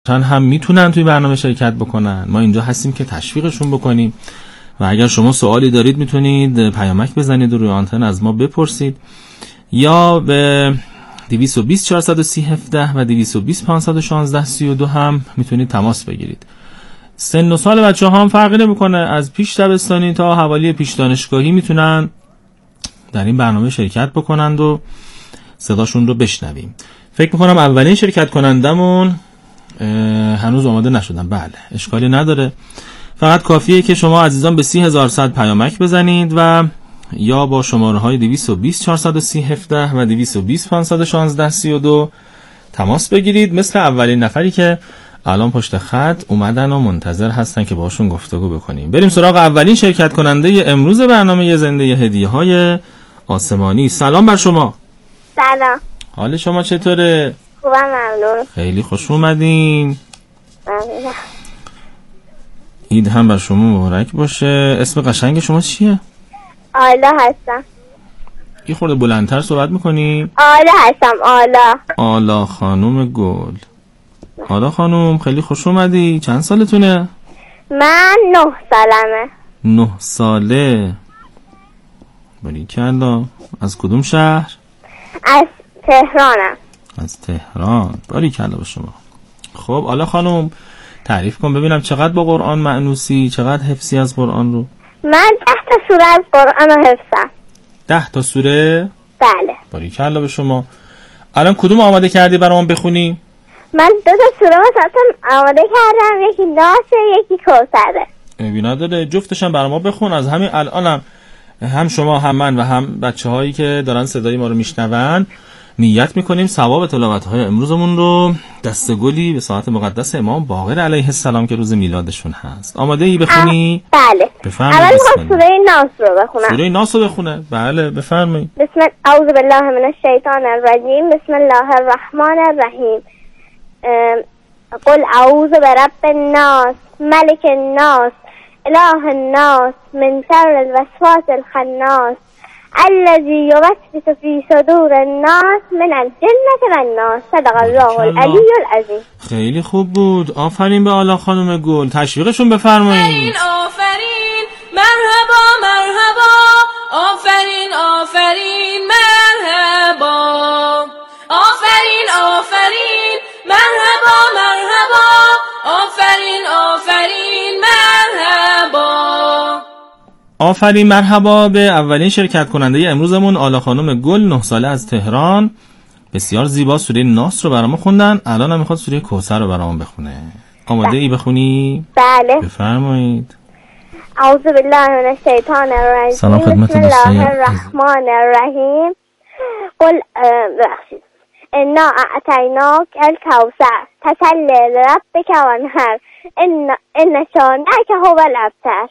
هم میتونن توی برنامه شرکت بکنن. ما اینجا هستیم که تشویقشون بکنیم و اگر شما سوالی دارید میتونید پیامک بزنید و روی آنتن از ما بپرسید یا به 220 430 17 و 220 516 32 هم میتونید تماس بگیرید. سن و سال بچه‌ها هم فرقی نمیکنه، از پیش دبستانی تا حوالی پیش دانشگاهی میتونن در این برنامه شرکت بکنند و صداشون رو بشنویم. فکر میکنم اولین شرکت کنندمون هنوز آماده نشدن. بله اشکالی نداره، فقط کافیه که شما عزیزان به 30100 پیامک بزنید و یا با شماره های 220 430 17 و 220 516 32 تماس بگیرید. مثل اولین نفری که الان پشت خط اومدن و منتظر هستن که باشون گفتگو بکنیم. بریم سراغ اولین شرکت کننده امروز برنامه زنده هدیه های آسمانی. سلام بر شما. سلام. حال شما چطوره؟ خوبم، ممنون. خیلی خوش اومدین. ممنون. عید هم بر شما مبارک باشه. اسم قشنگ شما چیه؟ آلا هستم. یه خورده بلندتر صحبت میکنی؟ آلا هستم. آلا خانم گل. آلا خانم خیلی خوش اومدی. چند سالتونه؟ من 9 سالمه. 9 ساله. باریکلا. از کدوم شهر؟ از تهرانم. از تهران. باریکلا به شما. خب آلا خانم تعریف کن ببینم چقدر با قرآن مأنوسی، چقدر حفظی از قرآن رو؟ من 10 تا سوره از قرآن رو حفظم. 10 تا سوره؟ بله. باریکلا به شما. الان کدوم آماده کردی برام بخونی؟ من 2 تا سوره مثلا آماده کردم، یکی ناسه یکی کوثره. بینا داره، جفتشم برام بخون. از همین الانم هم شما هم من و هم بچه‌هایی که دارن صدای ما رو میشنون نیت میکنیم ثواب تلاوت‌های امروزمون رو دستگلی به ساعت مقدس امام باقر علیه السلام که روز میلادشون هست. آماده ای بخونی؟ بله. بفرمایید. اول میخوام سوره ناس رو بخونم. سوره ناس رو بخونه؟ بله بفرمایید. اعوذ بالله من الشیطان الرجیم. بسم الله الرحمن الرحیم. قل اعوذ برب الناس ملک الناس اله الناس من شر الوسواس الخناس الذي يوسوس في صدور الناس من الجنة والناس. صدق الله العلی العظیم. خیلی خوب بود. آفرین به آلا خانم گل. تشویقشون بفرمایید. آفرین مرحبا مرحبا. آفرین آفرین مرحبا. آفرین آفرین مرحبا مرحبا. آفرین آفرین مرحبا. آفرین مرحبا به اولین شرکت کننده امروزمون آلا خانم گل 9 ساله از تهران. بسیار زیبا سوره ناس رو برام خوندن. الان هم میخواد سوره کوثر رو برام بخونه. آماده ای بخونی؟ بله. بفرمایید. اعوذ بالله من الشیطان الرجیم. سلام خدمت بسم الله الرحمن الرحیم. قل بخشید انا اعطیناک الکوثر فصل لربک وانحر ان شانئک هو الابتر.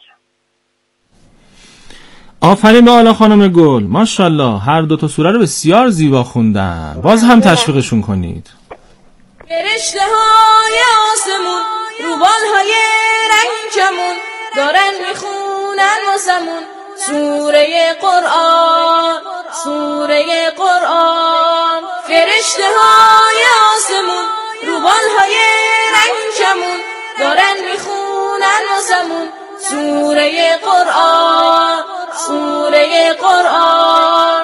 آفرین به آلا خانم گل. ماشاءالله هر 2 تا سوره رو بسیار زیبا خوندن. باز هم تشویقشون کنید. فرشته های آسمون روبال های رنگ کمون دارن میخونن واسمون سوره قرآن سوره قرآن. فرشته های آسمون روبال های رنگ کمون دارن میخونن واسمون سوره قرآن سوره قرآن.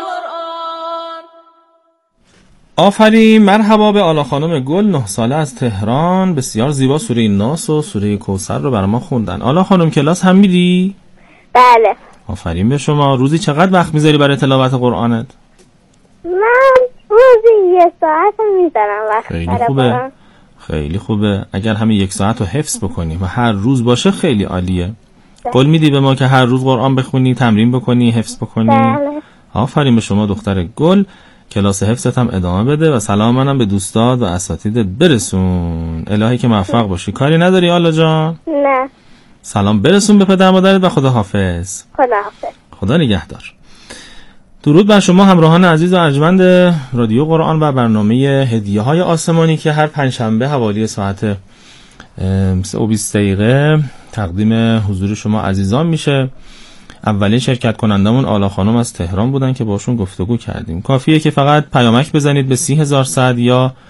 آفرین مرحبا به آلا خانم گل 9 ساله از تهران. بسیار زیبا سوره ناس و سوره کوثر رو برای ما خوندن. آلا خانم کلاس هم میری؟ بله. آفرین به شما. روزی چقدر وقت میذاری برای تلاوت قرآنت؟ من روزی 1 ساعت میذارم وقت. خیلی خوبه. خیلی خوبه. اگر همین 1 ساعت رو حفظ بکنی و هر روز باشه خیلی عالیه. قول میدی به ما که هر روز قرآن بخونی، تمرین بکنی، حفظ بکنی؟ بله. آفرین به شما دختر گل. کلاس حفظت هم ادامه بده و سلام منم به دوستات و اساتیدت برسون. الهی که موفق باشی. کاری نداری آلا جان؟ نه. سلام برسون به پدر مادرت و خدا حافظ. خدا حافظ. خدا نگهدار. درود بر شما همراهان عزیز و ارجمند رادیو قرآن و برنامه هدیه های آسمانی که هر پنجشنبه حوالی ساعت 3:20 تقدیم حضور شما عزیزان میشه. اولین شرکت کنندمون آلا خانم از تهران بودن که باشون گفتگو کردیم. کافیه که فقط پیامک بزنید به 30100 یا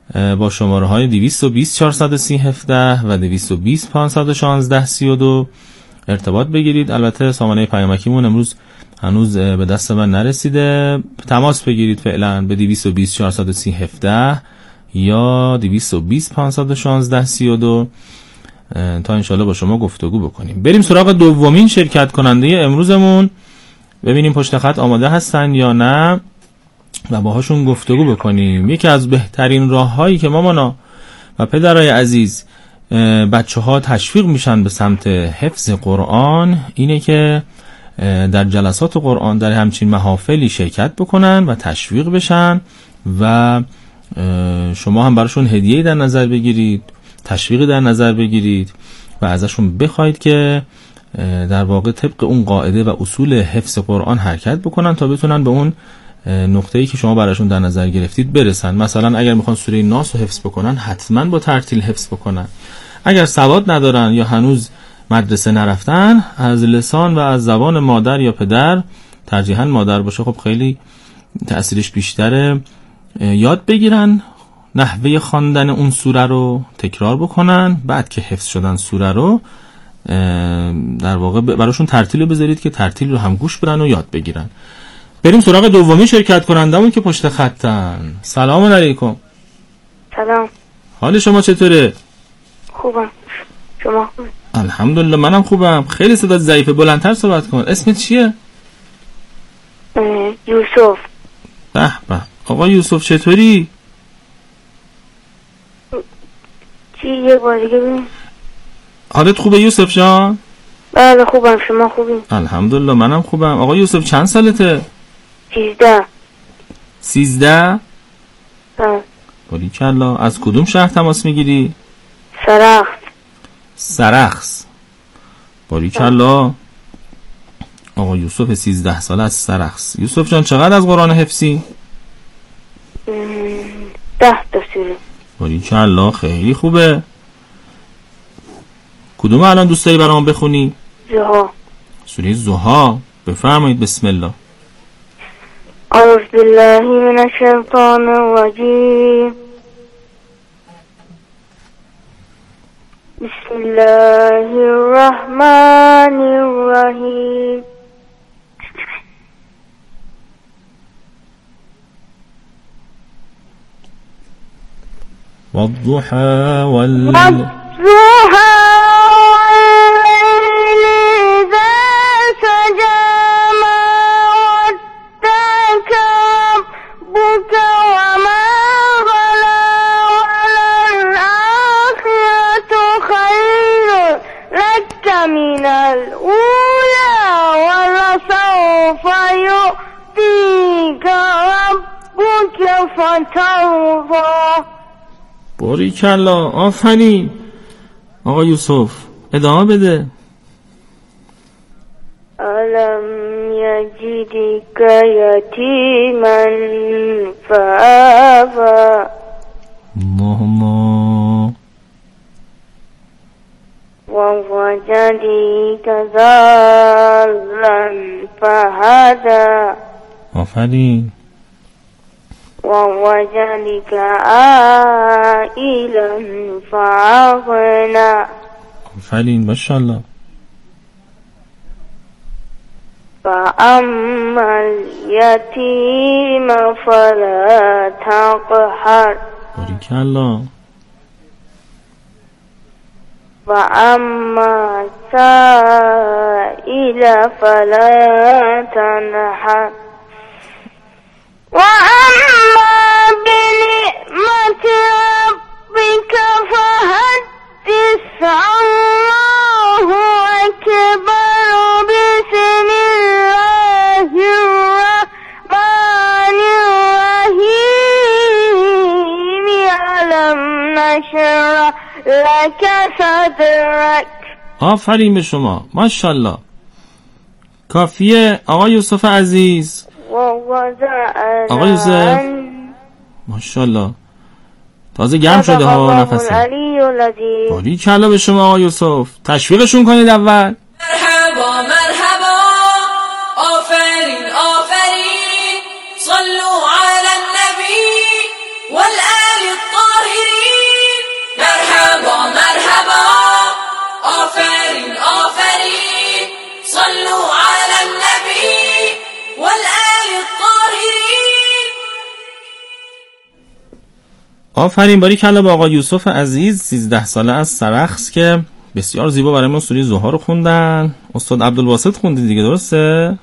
با شماره های 220 430 17 و 220 516 32 ارتباط بگیرید. البته سامانه پیامکیمون امروز هنوز به دست من نرسیده. تماس بگیرید فعلا به 220 430 17 یا 220 516 32 تا انشالله با شما گفتگو بکنیم. بریم سراغ دومین شرکت کننده امروزمون، ببینیم پشت خط آماده هستن یا نه و باهاشون گفتگو بکنیم. یکی از بهترین راه‌هایی که مامانا و پدرای عزیز بچه‌ها تشویق میشن به سمت حفظ قرآن اینه که در جلسات قرآن در همچین محافلی شرکت بکنن و تشویق بشن و شما هم براشون هدیه‌ای در نظر بگیرید، تشویقی در نظر بگیرید و ازشون بخواید که در واقع طبق اون قاعده و اصول حفظ قرآن حرکت بکنن تا بتونن به اون نقطه‌ای که شما براشون در نظر گرفتید برسن. مثلا اگر میخوان سوره ناس رو حفظ بکنن حتما با ترتیل حفظ بکنن. اگر سواد ندارن یا هنوز مدرسه نرفتن، از لسان و از زبان مادر یا پدر، ترجیحاً مادر باشه خب خیلی تأثیرش بیشتره، یاد بگیرن نحوه خواندن اون سوره رو تکرار بکنن. بعد که حفظ شدن سوره رو در واقع براشون ترتیل بذارید که ترتیل رو هم گوش برن و یاد بگیرن. بریم سراغ دومی شرکت کنندمون که پشت خطن. سلام علیکم. سلام. حال شما چطوره؟ خوبم. شما خوبه؟ الحمدلله منم خوبم. خیلی صدات ضعیفه، بلندتر صحبت کن. اسمت چیه؟ یوسف. به به. آقا یوسف چطوری؟ چی یه بار دیگه ببین. حالت خوبه یوسف جان؟ بله خوبم. شما خوبی؟ الحمدلله منم خوبم. آقا یوسف چند سالته؟ 13. 13؟ باریکلا. از کدوم شهر تماس میگیری؟ سرخس. باریکلا. آقا یوسف 13 ساله از سرخس. یوسف جان چقدر از قرآن حفظی؟ 10 تا سوره. باریکلا خیلی خوبه. کدوم الان دوست داری برام بخونی؟ زها. سوره زها. بفرمایید. بسم الله. اعوذ بالله من الشیطان الرجیم. بسم الله الرحمن الرحیم. والضحى من الأولى ولسوف يؤتيك ربك فترضى. باریکلا. آفرین. آقا یوسف ادامه بده. ألم يجدك يتيما فآوى. اللهم. ووجدك ضالا فهدى. آفرین. ووجدك عائلا فأغنى. آفرین. ماشاءالله. فأما اليتيم فلا تقهر. باریکلا. وأما السائل فلا تنهر. وأما بنعمة ربك فحدث. الله أكبر. بسم الله الرحمن الرحيم. ألم نشرح لك صدرك. آفرین به شما. ماشاءالله. کافیه آقا یوسف عزیز. آقا یوسف ماشاءالله تازه گرم شده ها نفسه. باریکلا به شما آقا یوسف. تشویقشون کنید اول. مرحبا مرحبا. آفرین آفرین. صلوا على النبي والآل الطاهرين. آفرین، باریکلا به آقا یوسف عزیز 13 ساله از سرخس که بسیار زیبا برای ما سوره زوها رو خوندن. استاد عبدالواسط خوندی دیگه، درسته؟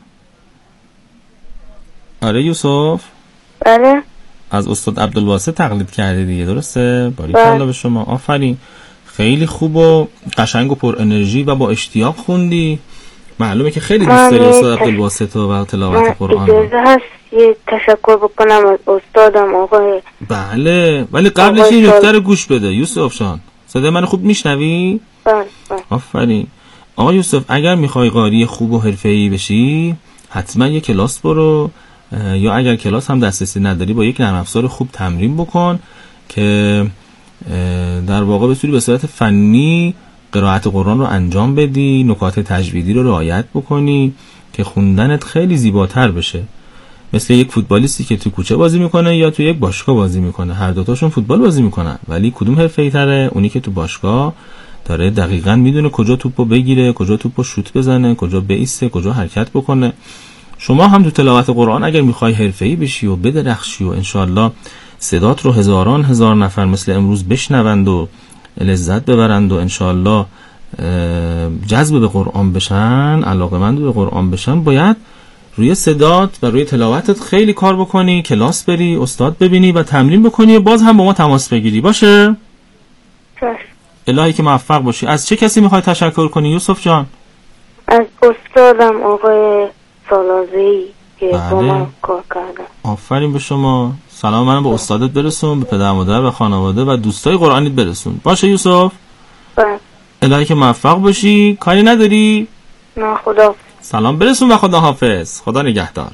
آره یوسف؟ بله. از استاد عبدالواسط تقلید کردی دیگه، درسته؟ باریکلا به شما. آفرین، خیلی خوب و قشنگ و پر انرژی و با اشتیاق خوندی. معلومه که خیلی دوست داری استاد عبدالواسط و تلاوت قرآن. اجازه هست یه تشکر بکنم از استادم آقای؟ بله، ولی قبلش این نکته رو گوش بده یوسف جان. صدای من خوب میشنوی؟ بله. آفرین. آقا یوسف، اگر میخوای قاری خوب و حرفه‌ای بشی حتما یه کلاس برو، یا اگر کلاس هم دسترسی نداری با یک نرم افزار خوب تمرین بکن که در واقع بتونی به صورت فنی قرائت قرآن رو انجام بدی، نکات تجویدی رو رعایت بکنی که خوندنت خیلی زیباتر بشه. مثل یک فوتبالیستی که تو کوچه بازی میکنه یا تو یک باشگاه بازی میکنه، هر دوتاشون فوتبال بازی میکنن، ولی کدوم حرفه‌ای تره؟ اونی که تو باشگاه داره دقیقاً میدونه کجا توپو بگیره، کجا توپو شوت بزنه، کجا بایسته، کجا حرکت بکنه. شما هم تو تلاوت قرآن اگر میخوای حرفه‌ای بشی و بدرخشی و انشالله صدات رو هزار نفر مثل امروز بشنوند و لذت ببرند و انشالله جذب به قرآن بشن، علاقه‌مند به قرآن بشن، باید روی صدات و روی تلاوتت خیلی کار بکنی، کلاس بری، استاد ببینی و تمرین بکنی و باز هم با ما تماس بگیری. باشه؟ الهی که موفق باشی. از چه کسی میخوای تشکر کنی یوسف جان؟ از استادم آقای سالازه‌ای که با من کار کردن. آفرین به شما. سلام منم به استادت برسون، به پدر مادر و خانواده و دوستای قرآنیت برسون. باشه یوسف؟ بله. الهی که موفق باشی. کاری نداری؟ نه، خدا. سلام برسون و خدا حافظ. خدا نگهدار.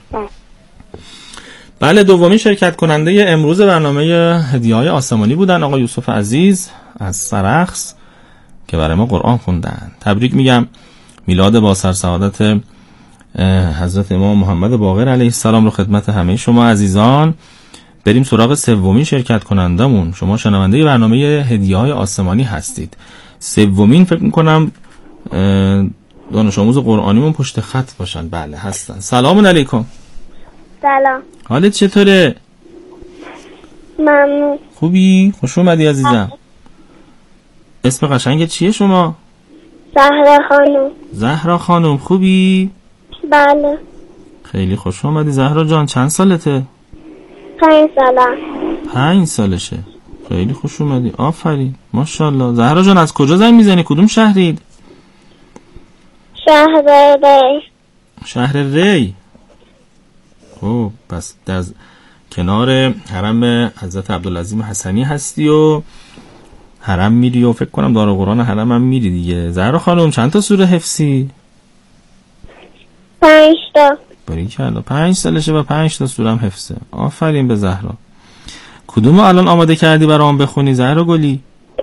بله، دومین شرکت کننده امروز برنامه هدیه‌های آسمانی بودن آقا یوسف عزیز از سرخس که برای ما قرآن خوندن. تبریک میگم. میلاد با سرسعادت حضرت امام محمد باقر علیه السلام رو خدمت همه شما عزیزان. بریم سراغ سومین شرکت کنندمون. شما شنونده برنامه هدیه‌های آسمانی هستید. سومین فکر میکنم دانش آموز قرآنیمون پشت خط باشن. بله هستن. سلام علیکم. سلام. حالت چطوره؟ ممنون. خوبی؟ خوش اومدی عزیزم. اسم قشنگت چیه شما؟ زهرا خانم. زهرا خانم، خوبی؟ بله. خیلی خوش اومدی زهرا جان. چند سالته؟ 5 سالم. 5 سالشه. خیلی خوش اومدی. آفرین، ماشاءالله. زهرا جان از کجا زنگ میزنی؟ کدوم شهرید؟ شهر ری. شهر ری. خب پس در کنار حرم حضرت عبدالعظیم حسنی هستی و حرم میری و فکر کنم دارالقرآن حرم هم میری دیگه. زهرا خانم چند تا سوره حفظی؟ 5 تا. باریکلا. 5 سالشه و 5 تا سوره هم حفظه. آفرین به زهرا. کدومو الان آماده کردی برام بخونی زهرا گلی؟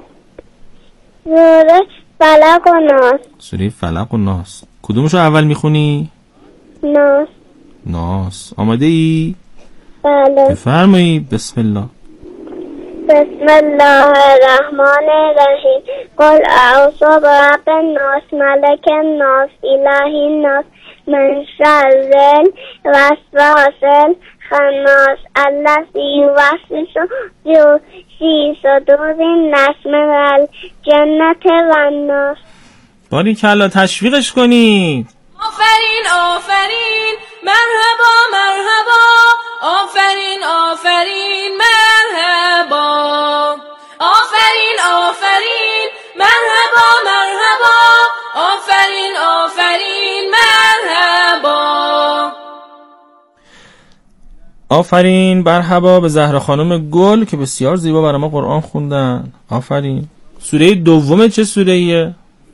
سوره فلق و ناس. سوره فلق و ناس. کدومشو اول میخونی؟ ناس. ناس. آماده ای؟ بله. بفرمایید. بسم الله. بسم الله الرحمن الرحیم. قل اعوذ برب الناس ملک الناس اله الناس من شر الوسواس الخناس الذی یوسوس فی صدور الناس من الجنة والناس. باریکلا، تشویقش کنید. آفرین آفرین مرحبا مرحبا آفرین آفرین مرحبا آفرین آفرین مرحبا مرحبا آفرین آفرین مرحبا. آفرین مرحبا به زهرا خانم گل که بسیار زیبا برای ما قرآن خوندن. آفرین. سوره دوم چه سوره ایه؟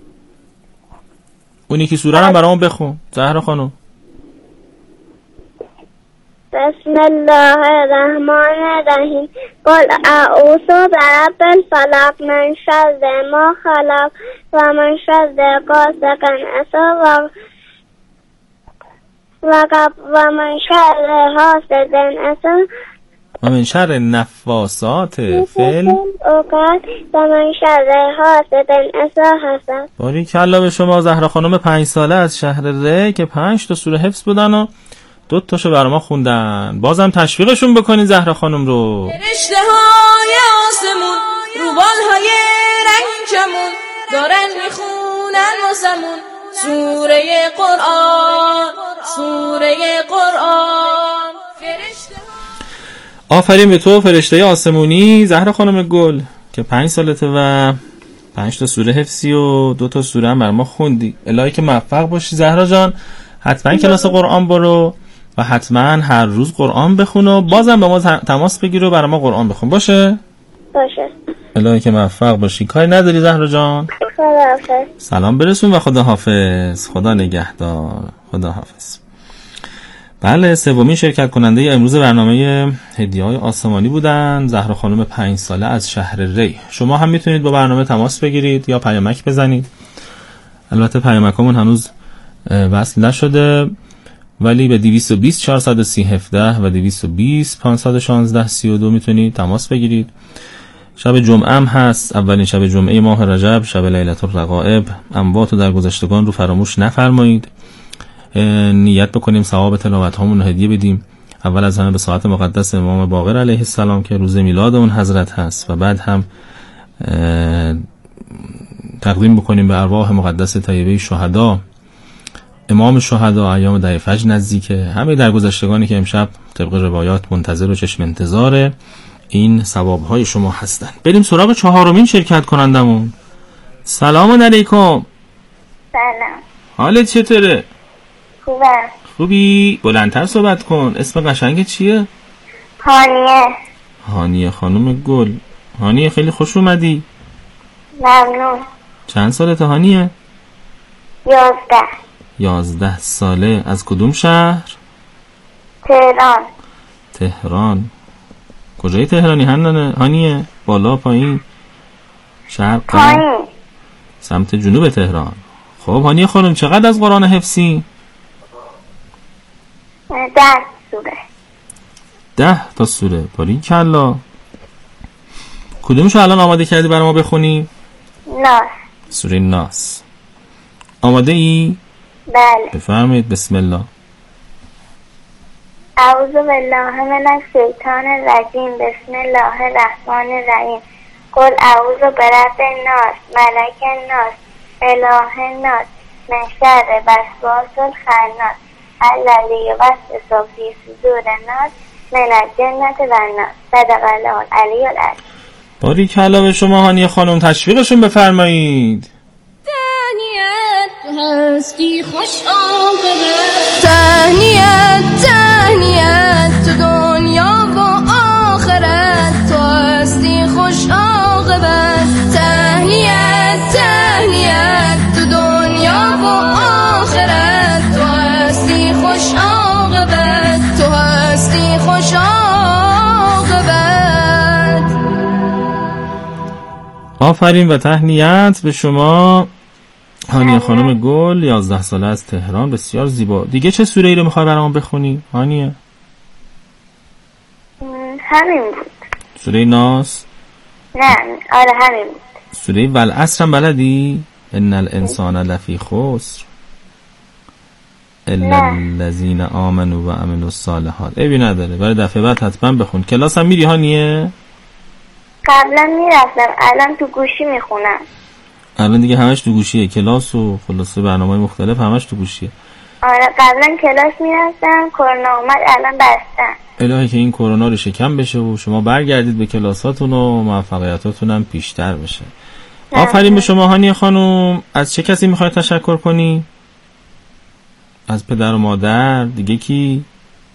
اونی که سوره رو برام بخون زهرا خانم. بسم الله الرحمن الرحیم. قل اعوذ برب الفلق من شر ما خلق و من شر غاسق اذا وقب و من شر حاسد اذا و من شر نفاسات فل عقد و من شر حاسد اذا حسد. باریکلا به شما زهرا خانم 5 ساله از شهر ری که 5 تا سوره حفظ بودن و 2 تاشو برای ما خوندن. بازم تشویقشون بکنین زهرا خانم رو. رشته های بالهای رنگ کمون دارن میخونن واسمون سوره قرآن سوره قرآن. آفرین به تو فرشته آسمونی زهرا خانم گل که 5 سالته و 5 تا سوره حفظی و 2 تا سوره هم بر ما خوندی. الهی که موفق باشی زهرا جان. حتما کلاس قرآن برو و حتما هر روز قرآن بخون و بازم به ما تماس بگیر و برای ما قرآن بخون. باشه؟ باشه. الهی که موفق باشی. کاری نداری زهرا جان؟ خداحافظ. سلام برسون و خداحافظ. خدا نگهدار. خداحافظ. بله، سومین شرکت کننده امروز برنامه هدیه‌های آسمانی بودن زهرا خانم 5 ساله از شهر ری. شما هم میتونید با برنامه تماس بگیرید یا پیامک بزنید. البته پیامکامون هنوز وصل نشده، ولی به 220 430 17 و 220 516 32 میتونید تماس بگیرید. شب جمعه هم هست، اولین شب جمعه ماه رجب، شب لیلة الرغائب. اموات در گذشتگان رو فراموش نفرمایید. نیت بکنیم ثواب تلاوت هامون رو هدیه بدیم. اول از همه به ساعت مقدس امام باقر علیه السلام که روز میلاد اون حضرت هست و بعد هم تقدیم بکنیم به ارواح مقدس طیبه شهدا، امام شهدا، ایام دهه فجر نزدیکه. همه درگذشتگانی که امشب طبق روایات منتظر و چشم انتظار این ثواب‌های شما هستن. بریم سراغ 4مین شرکت کنندمون. سلام علیکم. سلام. حالت چطوره؟ خوبه. خوبی؟ بلندتر صحبت کن. اسم قشنگت چیه؟ هانیه. هانیه خانم گل. هانیه خیلی خوش اومدی. ممنون. چند سالته هانیه؟ 11. 11 ساله. از کدوم شهر؟ تهران. تهران. کجای تهرانی هانیه؟ بالا پایین؟ شرق پایین. سمت جنوب تهران. خب هانیه خانم چقدر از قرآن حفظی؟ 10 سوره. 10 تا سوره. باریکلا. کدومشو الان آماده کردی برای ما بخونی؟ ناس. سوره ناس. آماده ای؟ بله. بفرمایید. بسم الله. اعوذ بالله من الشیطان الرجیم. بسم الله الرحمن الرحیم. قل اعوذ برب الناس ملک الناس اله الناس من شر وسواس الخناس الذی یوسوس فی صدور الناس من الجنة والناس. صدق الله العلی العظیم. باریکلا به شما هانیه خانم. تشویقشون بفرمایید. تهنیت تو هستی خوش عاقبت. تهنیت تهنیت تو دنیا و آخرت تو هستی خوش عاقبت. تهنیت تهنیت تو دنیا و آخرت تو هستی خوش عاقبت. تو هستی خوش عاقبت. آفرین و تهنیت به شما هانیه خانم گل. 11 ساله از تهران. بسیار زیبا. دیگه چه سوره ای رو میخوای برام بخونی هانیه؟ همین بود. سوره ناس؟ نه آره همین بود. سوره والعصر هم بلدی؟ ان الانسان لفی خسر الا الذین آمنوا و عملوا الصالحات. عیبی نداره، برای دفعه بعد حتما بخون. کلاس هم میری هانیه؟ قبلا میرفتم، الان تو گوشی میخونم. الان دیگه همش تو گوشیه. کلاس و خلاصه برنامه‌های مختلف همش تو گوشیه. آره قبلا کلاس میرفتم، کرونا اومد الان بستن. الهی که این کرونا رو شکم بشه و شما برگردید به کلاساتون و موفقیتاتون هم بیشتر بشه. آفرین به شما هانیه خانم. از چه کسی میخوای تشکر کنی؟ از پدر و مادر؟ دیگه کی؟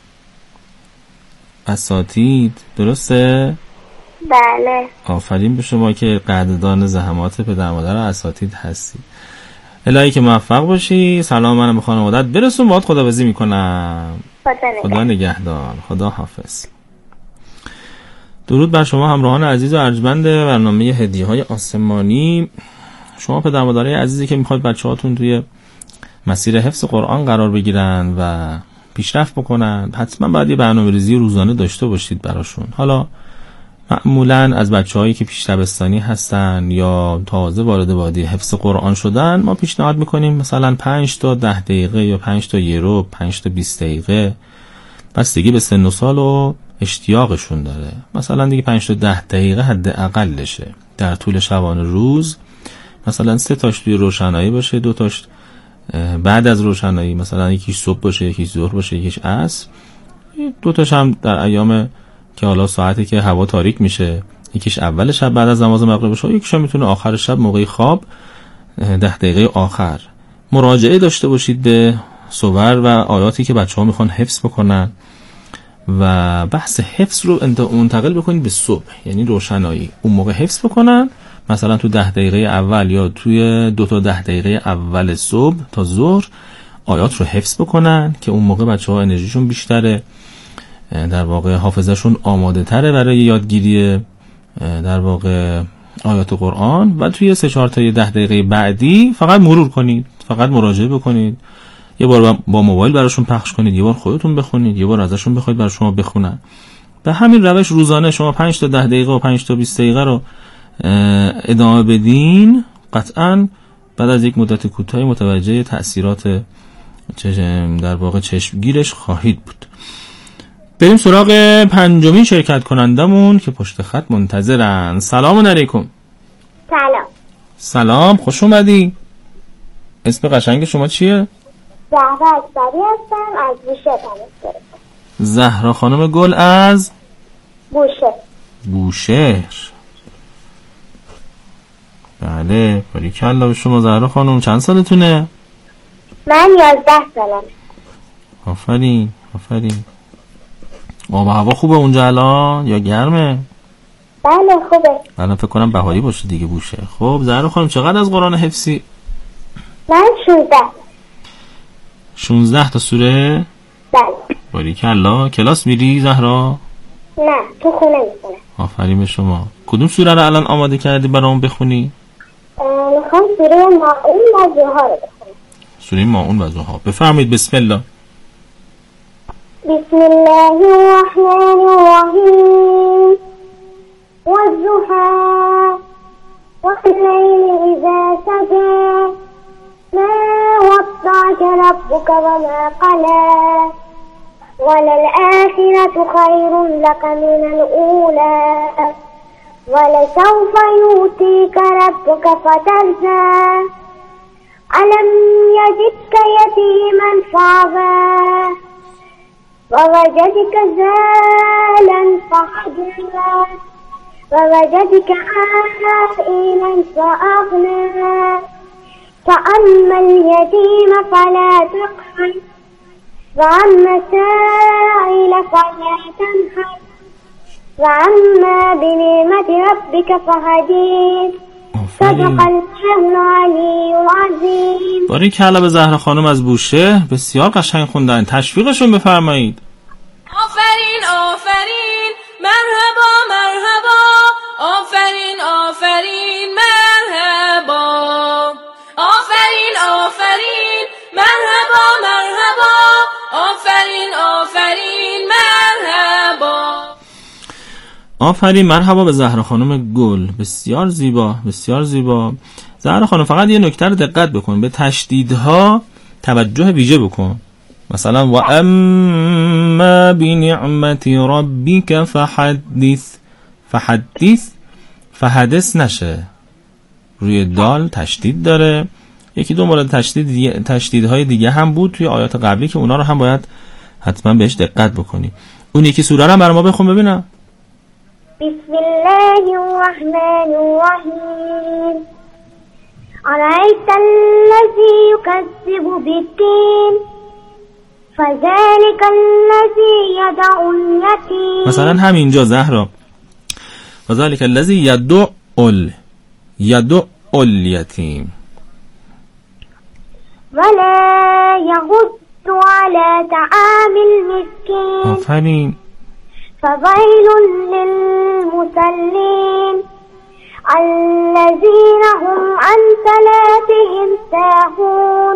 اساتید؟ درسته؟ بله. آفرین به شما که قدردان زحمات پدر و مادر و اساتید هستی. الهی که موفق باشی. سلام منم به خانوادت برسون. باهات خداحافظی میکنم. خدا نگهدار. خدا حافظ. درود بر شما همراهان عزیز و ارجمند برنامه هدیه‌های آسمانی. شما پدر مادرای عزیزی که میخواید بچه‌هاتون توی مسیر حفظ قرآن قرار بگیرن و پیشرفت بکنن، حتما باید یه برنامه‌ریزی روزانه داشته باشید براشون. حالا معمولاً از بچه‌هایی که پیش دبستانی هستن یا تازه وارد وادی حفظ قرآن شدن، ما پیشنهاد میکنیم مثلا 5 تا 10 دقیقه یا 5 تا 1 رو 5 تا 20 دقیقه، بستگی به سن و سال و اشتیاقشون داره. مثلا دیگه 5 تا 10 دقیقه حداقلشه در طول شبانه روز. مثلا 3 تاش توی روشنایی باشه، 2 تاش بعد از روشنایی، مثلا یکیش صبح باشه، یکیش ظهر باشه، یکیش عصر، 2 تاش هم در ایام که حالا ساعتی که هوا تاریک میشه، یکیش اول شب بعد از نماز مغرب باشه، یکیش هم میتونه آخر شب موقع خواب 10 دقیقه آخر. مراجعه داشته باشید به سور و آیاتی که بچه‌ها میخوان حفظ بکنن و بحث حفظ رو منتقل بکنید به صبح، یعنی روشنایی. اون موقع حفظ بکنن، مثلا تو 10 دقیقه اول یا توی 2 تا 10 دقیقه اول صبح تا ظهر آیات رو حفظ بکنن که اون موقع بچه‌ها انرژیشون بیشتره، در واقع حافظه‌شون آماده تره برای یادگیری در واقع آیات قرآن. و توی 3-4 تا 10 دقیقه بعدی فقط مرور کنید، فقط مراجعه بکنید، یه بار با موبایل براشون پخش کنید، یه بار خودتون بخونید، یه بار ازشون بخواید برای شما بخونن. به همین روش روزانه شما 5 تا 10 دقیقه و 5 تا 20 دقیقه رو ادامه بدین، قطعاً بعد از یک مدت کوتاهی متوجه تأثیرات در واقع چشمگیرش خواهید بود. بریم سراغ 5مین شرکت کنندمون که پشت خط منتظرن. سلام علیکم. سلام. سلام، خوش اومدی. اسم قشنگ شما چیه؟ زهرا اکبری هستم، از بوشهر تماس گرفتم. زهرا خانم گل از بوشهر. بله، باریکلا به شما زهرا خانم. چند سالتونه؟ من 11 سالم. آفرین آفرین. آب و هوا خوبه اونجا الان یا گرمه؟ بله خوبه. الان فکر کنم بهاری باشه دیگه بوشهر. خب زهرا خانم چقدر از قرآن حفظی؟ من 16 تا سوره؟ بله. باریکلا. کلاس میری زهرا؟ نه، تو خونه میخونم. آفرین به شما. کدوم سوره رو الان آماده کردی برامون بخونی؟ میخوام سوره ماعون و ضحی رو بخونم. سوره ماعون و ضحی. بفرمایید. بسم الله. بسم الله الرحمن الرحیم. والضحى والليل إذا سجى ما ودعك ربك وما قلى وللآخرة خير لك من الأولى ولسوف يؤتيك ربك فترضى ألم يجدك يتيما فآوى ووجدك ضالا فهدى ووجدك عائلا فأغنى فأما اليتيم فلا تقهر وأما السائل فلا تنهر وأما بنعمة ربك فحدث. صدق الله العلی العظیم. باریکلا به زهرا خانم از بوشهر. بسیار قشنگ خوندن. تشویقشون بفرمایید. آفرین آفرین مرحبا مرحبا آفرین آفرین مرحبا آفرین آفرین مرحبا مرحبا آفرین آفرین مرحبا. آفرین مرحبا به زهرا خانم گل. بسیار زیبا بسیار زیبا. زهرا خانم فقط یه نکته رو دقت بکن، به تشدیدها توجه ویژه بکن. مثلا و اما بنعمت ربک فحدث. فحدث نشه، روی دال تشدید داره. یکی دو مورد تشدیدهای دیگه هم بود توی آیات قبلی که اونا رو هم باید حتما بهش دقت بکنی. اون یکی سوره رو هم برای ما بخون ببینم. بسم الله الرحمن الرحیم. أرأيت الذي يكذب بالدين فذلك الذي يدع اليتيم. مثلا همینجا زهرا فذلك الذي يدع اليتيم ولا يحض على طعام المسكين. آفرین. فويل للمصلين الذين هم عن صلاتهم ساهون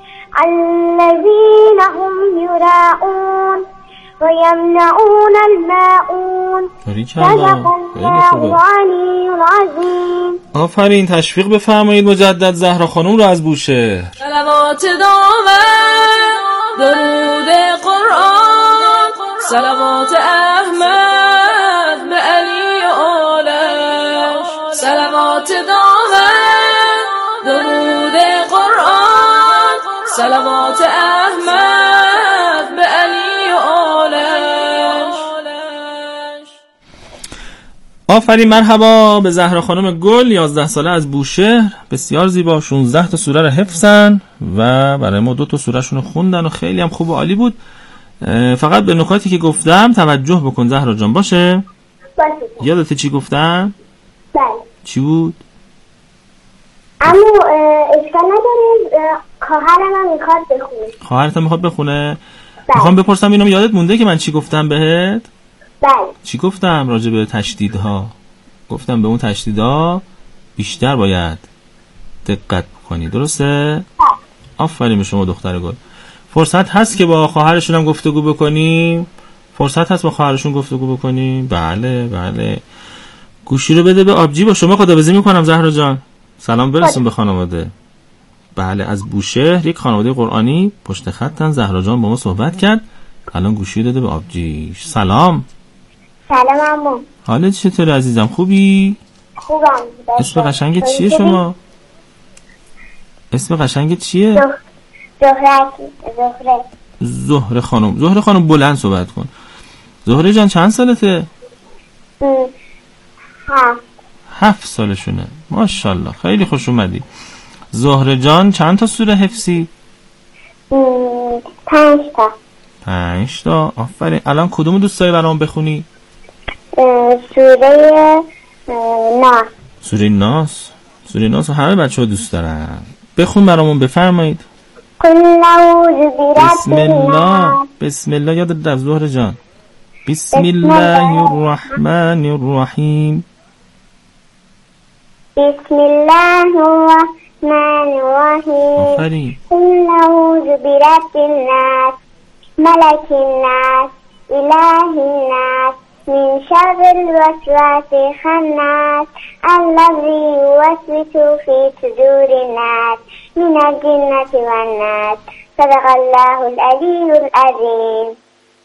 الذين هم يراءون ويمنعون الماعون. صدق الله العلی العظیم. آفرین. تشویق بفرمایید مجدد زهرا خانم رو از بوشهر. صلوات داور درود قرآن صلوات احمد به علی و آلش، صلوات دامن درود قرآن، صلوات احمد به علی و آلش. آفرین، مرحبا به زهرا خانم گل، 11 ساله از بوشهر. بسیار زیبا، 16 تا سوره رو حفظن و برای ما 2 تا سوره شون رو خوندن و خیلی هم خوب و عالی بود. فقط به نکاتی که گفتم توجه بکن زهرا جان، باشه؟ یادت چی گفتم؟ بله. چی بود؟ اما اشکال نداره، خواهرم هم میخواد بخونه. خواهرت هم میخواد بخونه؟ میخوام بپرسم اینم یادت مونده که من چی گفتم بهت؟ بله. چی گفتم راجع به تشدیدها؟ گفتم به اون تشدیدها بیشتر باید دقت کنی، درسته؟ آفرین به شما دختر گل. فرصت هست که با خواهرشون هم گفتگو بکنیم؟ فرصت هست با خواهرشون گفتگو بکنیم؟ بله بله. گوشی رو بده به آبجی. با شما خداحافظی میکنم زهرا جان. سلام برسون به خانواده. بله، از بوشهر، یک خانواده قرآنی پشت خطن. زهرا جان با ما صحبت کرد، الان گوشی داده به آبجی. سلام. سلام عمو. حالت چطوره عزیزم؟ خوبی؟ خوبم. اسم قشنگت چیه شما؟ اسم قشنگت چیه؟ زهره خانم. زهره خانم بلند صحبت کن. زهره جان چند سالته؟ 7 سالشونه. ماشاءالله، خیلی خوش اومدی. زهره جان چند تا سوره حفظی؟ 5 تا. 5 تا، آفرین. الان کدومو دوست داری برام بخونی؟ سوره ناس. سوره ناس. سوره ناس همه بچه‌ها دوست دارن. بخون برامون، بفرمایید. بسم الله. بسم الله یاد رفت زهره جان. بسم الله الرحمن الرحیم. بسم الله الرحمن الرحیم. آفرین. قل اعوذ برب الناس ملک الناس اله الناس من شر الوسواس الخناس الذي يوسوس في صدور الناس من الجنة والناس. صدق الله العلی العظیم.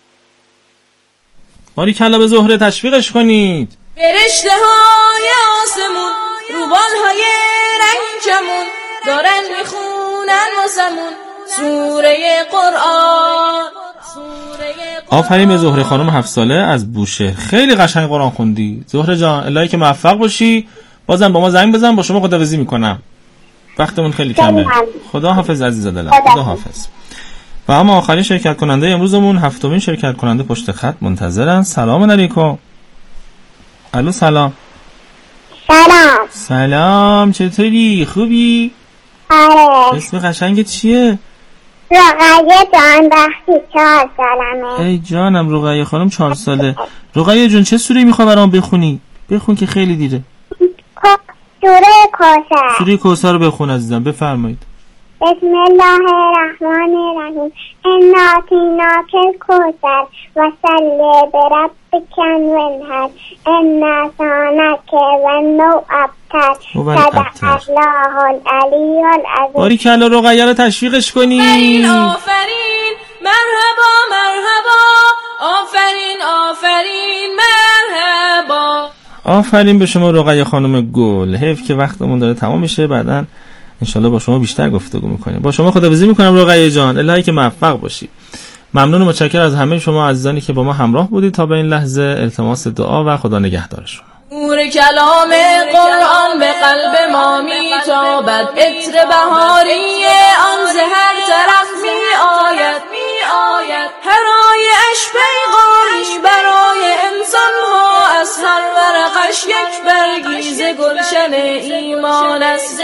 باریکلا به زهره تشویقش کنید. فرشته های آسمون، روبان های رنگ کمون، دارن میخونن واسمون سوره قرآن. آفرین به زهره خانم 7 ساله از بوشهر. خیلی قشنگ قرآن خوندی زهره جان. الهی که موفق باشی. بازم با ما زنگ بزن. با شما خداحافظی میکنم، وقتمون خیلی کمه. خدا حافظ عزیز دلم. خدا حافظ. و اما آخرین شرکت کننده امروزمون، 7مین شرکت کننده پشت خط منتظرن. سلام علیکم. الو سلام. سلام. سلام، چطوری؟ خوبی؟ آره. اسم قشنگت چیه؟ رقیه جان بخشی 4 سالمه. ای جانم رقیه خانم 4 ساله. رقیه جون چه سوره میخوای برام بخونی؟ بخون که خیلی دیره. سوره کوثر. سوره کوثر رو بخون عزیزم، بفرمایید. بسم الله الرحمن الرحیم. انا اعطیناک الکوثر فصل بربک وانحر ان شانک والابتر. صدق الله العلی العظیم. باریکلا رقیه رو تشویقش کنی. آفرین آفرین، مرحبا مرحبا، آفرین آفرین مرحبا. آفرین به شما رقیه خانم گل. حیف که وقتمون داره تمام میشه، بعداً انشالله با شما بیشتر گفتگو میکنیم. با شما خداحافظی میکنم رقیه جان. الهی که موفق باشی. ممنون و متشکرم از همه شما عزیزانی که با ما همراه بودید تا به این لحظه. التماس دعا و خدا نگهدار شما. نور کلام قرآن به قلب ما میتابد، عطر بهاری آن ز هر طرف میآید. هرایش پیغامی برای انسان ها، از هر ورقش یک برگی ز گلشن ایمان است.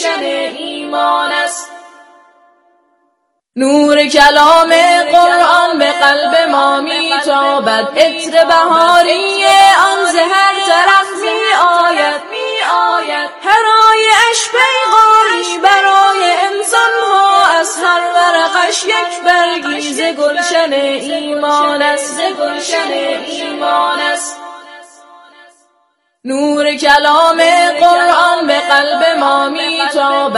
نور کلام قرآن به قلب ما میتابد، عطر بهاری آن ز هر طرف میآید. هرایش پیغامی برای انسان ها، از هر ورقش یک برگی ز گلشن ایمان است. نور کلام قرآن به قلب ما میتابد.